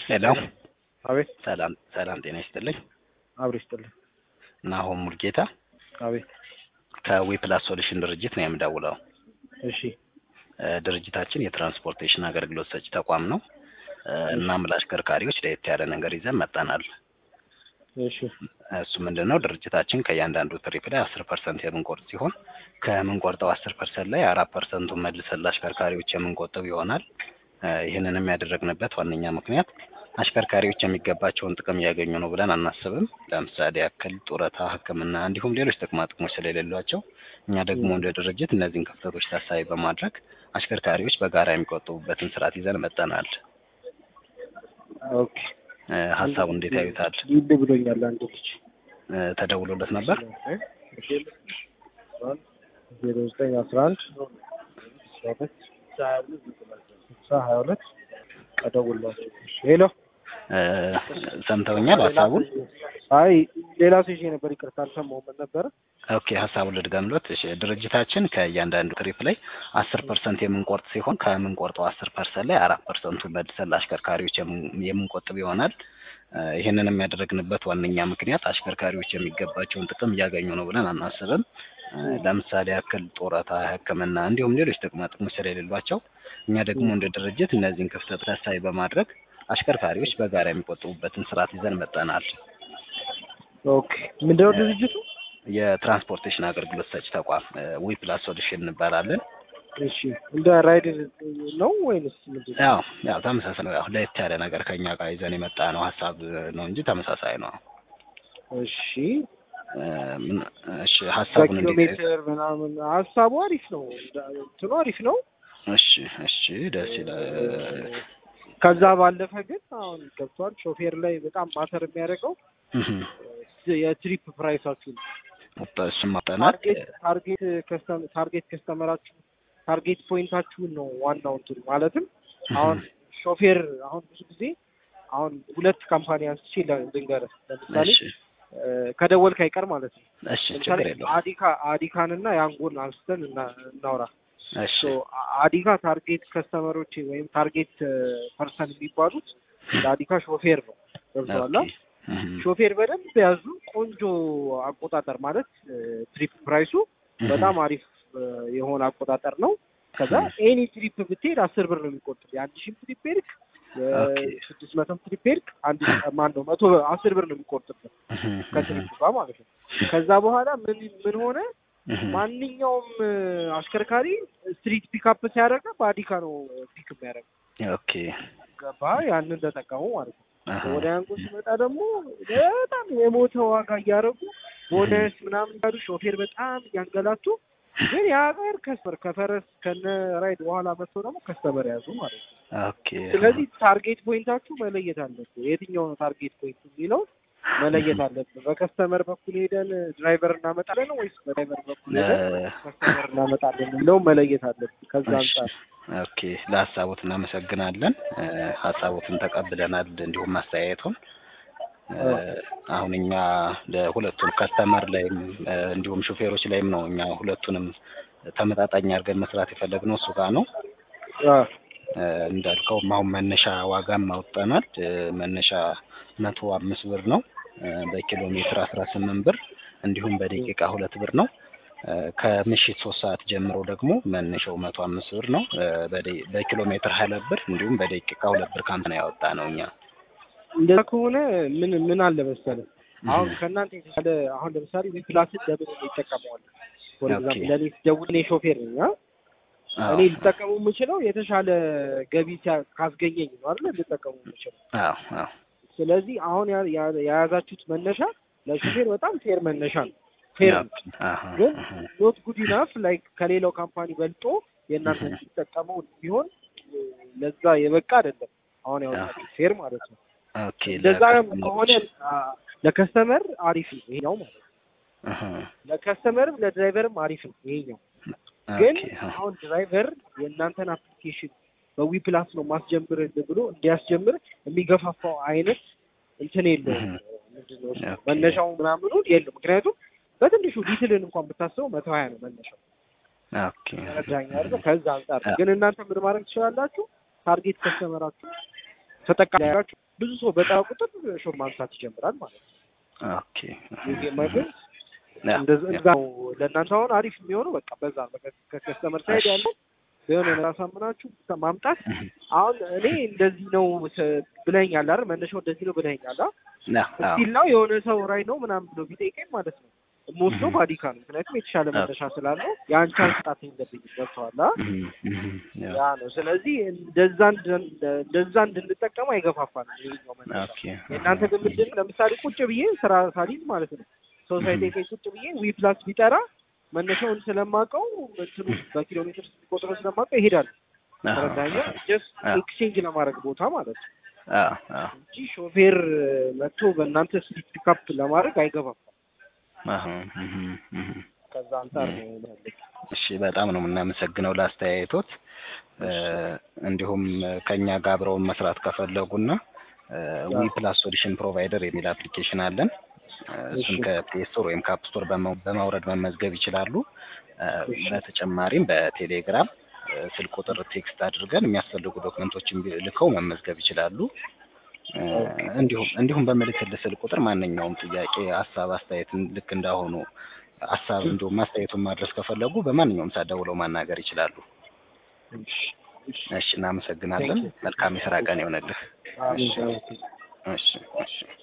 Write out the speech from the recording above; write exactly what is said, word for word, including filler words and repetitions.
ሄሎ አቤት ሰላም ሰላም ጤና ይስጥልኝ። አብሮ ይስጥልኝ። ናሆም ሙልጌታ አቤት ከዊፕላስ ሶሉሽን ድርጅት ነው የምደውለው። እሺ ድርጅታችን የትራንስፖርቴሽን አገልግሎት ሰጪ ተቋም ነው እና ለአሽከርካሪዎች ለየት ያለ ነገር ይዘን መጣናል። እሺ እሱ ምንድነው ድርጅታችን ከእያንዳንዱ ትሪፕ ላይ አስር ፐርሰንት የምንቆርጥ ሲሆን ከምንቆርጠው አስር ፐርሰንት ላይ አራት ፐርሰንቱን መልሰን ለአሽከርካሪዎች የምንቆጥብ ይሆናል። ይህንንም ያደረግንበት ዋነኛ ምክንያት አሽከርካሪዎች የሚገባቸውን ጥቅም እያገኙ ነው ብለን አናስብም። ለምሳሌ ያክል ጡረታ፣ ሕክምና እንዲሁም ሌሎች ጥቅማ ጥቅሞች ስለሌሏቸው እኛ ደግሞ እንደ ድርጅት እነዚህን ክፍተቶች ታሳቢ በማድረግ አሽከርካሪዎች በጋራ የሚቆጥቡበትን ስርዓት ይዘን መጥተናል። ኦኬ ሀሳቡ እንዴት ያዩታል? ይድ ብሎኛል። አንድ ልጅ ተደውሎለት ነበር። ዜሮ ዘጠኝ አስራ አንድ ሀያ ሁለት ቀደውላችሁ። ሄሎ ሰምተውኛል ሀሳቡን? አይ ሌላ ሰው ይዤ ነበር፣ ይቅርታ አልሰማሁም ነበር። ኦኬ ሀሳቡን ልድገምሎት። እሺ ድርጅታችን ከእያንዳንዱ ትሪፕ ላይ አስር ፐርሰንት የምንቆርጥ ሲሆን ከምንቆርጠው አስር ፐርሰንት ላይ አራት ፐርሰንቱ መልሰን ለአሽከርካሪዎች የምንቆጥብ ይሆናል። ይህንንም ያደረግንበት ዋነኛ ምክንያት አሽከርካሪዎች የሚገባቸውን ጥቅም እያገኙ ነው ብለን አናስብም። ለምሳሌ ያክል ጡረታ፣ ሕክምና እንዲሁም ሌሎች ጥቅማ ጥቅሞች ስለሌሏቸው እኛ ደግሞ እንደ ድርጅት እነዚህን ክፍተት ታሳቢ በማድረግ አሽከርካሪዎች በጋራ የሚቆጥቡበትን ስርዓት ይዘን መጥተናል። ኦኬ ምንድነው ድርጅቱ? የትራንስፖርቴሽን አገልግሎት ሰጪ ተቋም ዊፕላስ ሶሉሽን እንባላለን። እሺ እንደ ራይድ ነው ወይስ ምንድን ነው? ያው ያው ተመሳሳይ ነው። ያው ለየት ያለ ነገር ከኛ ጋር ይዘን የመጣ ነው ሀሳብ ነው እንጂ ተመሳሳይ ነው። እሺ እሺ ሀሳቡን እንዴት ኪሎሜትር ምናምን ሀሳቡ አሪፍ ነው፣ እንትኑ አሪፍ ነው። እሺ እሺ ደስ ይላል። ከዛ ባለፈ ግን አሁን ገብቷል ሾፌር ላይ በጣም ማተር የሚያደርገው የትሪፕ ፕራይሳችሁ ነው። እሱም ማጠናት ታርጌት ከስተም ታርጌት ከስተመራችሁ ታርጌት ፖይንታችሁን ነው ዋናው እንትን ማለትም አሁን ሾፌር አሁን ብዙ ጊዜ አሁን ሁለት ካምፓኒ አንስቼ ልንገርህ። ለምሳሌ ከደወልክ አይቀር ማለት ነው። እሺ ችግር የለውም። አዲካ አዲካን እና ያንጎን አንስተን እናውራ። እሺ አዲካ ታርጌት ከስተመሮች ወይም ታርጌት ፐርሰን የሚባሉት ለአዲካ ሾፌር ነው። ገብቶሃል? ሾፌር በደንብ ያዙ። ቆንጆ አቆጣጠር ማለት ትሪፕ ፕራይሱ በጣም አሪፍ የሆነ አቆጣጠር ነው። ከዛ ኤኒ ትሪፕ ብትሄድ አስር ብር ነው የሚቆጥር። የአንድ ሺህ ትሪፕ ሄድክ፣ ስድስት መቶ ትሪፕ ሄድክ፣ አንድ ማን ነው መቶ አስር ብር ነው የሚቆጥርበት ከትሪፕ ጋር ማለት ነው። ከዛ በኋላ ምን ምን ሆነ ማንኛውም አሽከርካሪ ስትሪት ፒክአፕ ሲያደርግ በአዲካ ነው ፒክ የሚያደርገው። ኦኬ ገባ? ያንን ተጠቀሙ ማለት ነው። ወደ ያንጎ ሲመጣ ደግሞ በጣም የሞተ ዋጋ እያደረጉ ቦነስ ምናምን ያሉ ሾፌር በጣም እያንገላቱ፣ ግን የሀገር ከስተመር ከፈረስ ከነ ራይድ በኋላ መጥቶ ደግሞ ከስተመር ያዙ ማለት ነው። ኦኬ ስለዚህ ታርጌት ፖይንታችሁ መለየት አለበት። የትኛው ነው ታርጌት ፖይንት የሚለው መለየት አለብን። በከስተመር በኩል ሄደን ድራይቨር እናመጣለን ወይስ በድራይቨር በኩል ሄደን ከስተመር እናመጣለን የሚለው መለየት አለብን። ከዛ አንጻር ኦኬ ለሀሳቦት እናመሰግናለን። ሀሳቦትን ተቀብለናል፣ እንዲሁም አስተያየቱን። አሁን እኛ ለሁለቱም ከስተመር ላይም እንዲሁም ሹፌሮች ላይም ነው እኛ ሁለቱንም ተመጣጣኝ አድርገን መስራት የፈለግነው እሱ ጋር ነው። እንዳልከው አሁን መነሻ ዋጋም አውጥተናል። መነሻ መቶ አምስት ብር ነው፣ በኪሎ ሜትር አስራ ስምንት ብር እንዲሁም በደቂቃ ሁለት ብር ነው። ከምሽት ሶስት ሰዓት ጀምሮ ደግሞ መነሻው መቶ አምስት ብር ነው፣ በኪሎ ሜትር ሀያ ሁለት ብር እንዲሁም በደቂቃ ሁለት ብር ካምፕ ነው ያወጣ ነው። እኛ እንደዛ ከሆነ ምን ምን አለ መሰለህ አሁን ከእናንተ የተሻለ አሁን ለምሳሌ ዊፕላስ ደብል ይጠቀመዋል። ፎር ኤግዛምፕል ለኔ ደውል እኔ ሾፌር ነኝ አ እኔ ልጠቀመው የምችለው የተሻለ ገቢ ካስገኘኝ ነው አይደል? ልጠቀመው የምችለው። አዎ አዎ። ስለዚህ አሁን የያዛችሁት መነሻ ለሾፌር በጣም ፌር መነሻ ነው። ፌር ግን ኖት ጉድ ኢናፍ ላይክ ከሌላው ካምፓኒ በልጦ የእናንተ ሲጠቀመው ቢሆን ለዛ የበቃ አይደለም። አሁን ያው ፌር ማለት ነው። ኦኬ ለዛ ከሆነ ለከስተመር አሪፍ ነው ይሄኛው ማለት ነው። አሃ ለከስተመርም ለድራይቨርም አሪፍ ነው ይሄኛው። ግን አሁን ድራይቨር የእናንተን አፕሊኬሽን በዊፕላስ ነው ማስጀምርልህ ብሎ እንዲያስጀምር የሚገፋፋው አይነት እንትን የለውም። ምንድነው መነሻው ምናምኑ የለም። ምክንያቱም በትንሹ ሊትልን እንኳን ብታስበው መቶ ሀያ ነው መነሻው። ኦኬ ረጃኛ አይደል? ከዛ አንፃር ግን እናንተ ምን ማድረግ ትችላላችሁ? ታርጌት ከስተመራችሁ ተጠቃሚ ያላችሁ ብዙ ሰው በጣም ቁጥር ሾፕ ማንሳት ይጀምራል ማለት ነው። ኦኬ ማለት እንደዛው ለእናንተ አሁን አሪፍ የሚሆነው በቃ በዛ ከከስተመር ሳይድ ያለው የሆነ ራሳምናችሁ ማምጣት አሁን እኔ እንደዚህ ነው ብለኛል አይደል መነሻው እንደዚህ ነው ብለኛል አይደል ስቲል ነው የሆነ ሰው ራይ ነው ምናምን ብሎ ቢጠይቀኝ ማለት ነው ሞስቶ ባዲካ ነው ምክንያቱም የተሻለ መነሻ ስላለው ያን ቻንስ ጣት እንደብኝ ገብቷል ያ ነው ስለዚህ እንደዛ እንደዛ እንድንጠቀም አይገፋፋንም ይሄኛው መነሻ እናንተ ግን ምንድን ለምሳሌ ቁጭ ብዬ ስራ ሳሊዝ ማለት ነው ሶሳይቲ ከይ ቁጭ ብዬ ዊ ፕላስ ቢጠራ መነሻውን ስለማቀው እንትኑ በኪሎ ሜትር ቁጥሩ ስለማቀው ይሄዳል ተረዳኛ ጀስት ኤክስቼንጅ ለማድረግ ቦታ ማለት ነው አዎ አዎ እንጂ ሾፌር መጥቶ በእናንተ ስፒክ ፒክአፕ ለማድረግ አይገባም አሃ እህ እህ ከዛ አንፃር ነው ማለት እሺ በጣም ነው የምናመሰግነው ላስተያየቶት እንዲሁም ከኛ ጋር አብረው መስራት ከፈለጉና ዊ ፕላስ ሶሉሽን ፕሮቫይደር የሚል አፕሊኬሽን አለን እሱን ከፕሌይ ስቶር ወይም ከአፕ ስቶር በማውረድ መመዝገብ ይችላሉ በተጨማሪም በቴሌግራም ስልክ ቁጥር ቴክስት አድርገን የሚያስፈልጉ ዶክመንቶችን ልከው መመዝገብ ይችላሉ እንዲሁም እንዲሁም በመልእክት ስልክ ቁጥር ማንኛውም ጥያቄ ሐሳብ አስተያየት ልክ እንዳሆኑ ሐሳብ እንዲሁም ማስተያየቱን ማድረስ ከፈለጉ በማንኛውም ሰዓት ደውለው ማናገር ይችላሉ እሺ እናመሰግናለን መልካም የሥራ ቀን ይሁንልህ እሺ እሺ